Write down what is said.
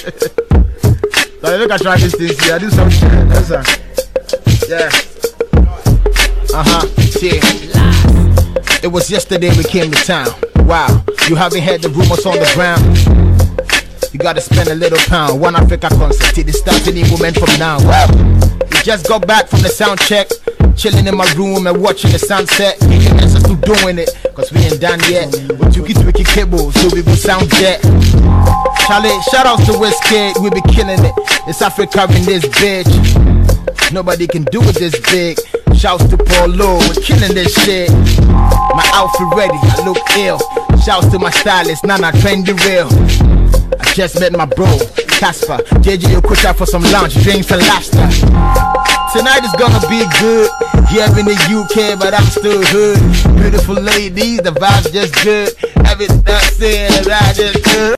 So look at try this thing here. I do some shit. That's yeah. Yeah. It was yesterday we came to town. Wow, you haven't heard the rumors on the ground. You gotta spend a little pound. One Africa concert till the starting in women from now. Wow. We just got back from the sound check, chilling in my room and watching the sunset. Kicking us still doing it, cause we ain't done yet. But you get wicked cable, so we will sound jet. Charlie, shout outs to Wizkid, we be killing it. It's Africa in this bitch. Nobody can do it this big. Shouts to Paul Lowe, we're killing this shit. My outfit ready, I look ill. Shouts to my stylist, Nana trendy real. I just met my bro, Casper. JJ, you cook out for some lunch, drinks and lobster. Tonight is gonna be good. Yeah, I'm in the UK, but I'm still hood. Beautiful ladies, the vibe's just good. Everything I'm saying, the ride is good.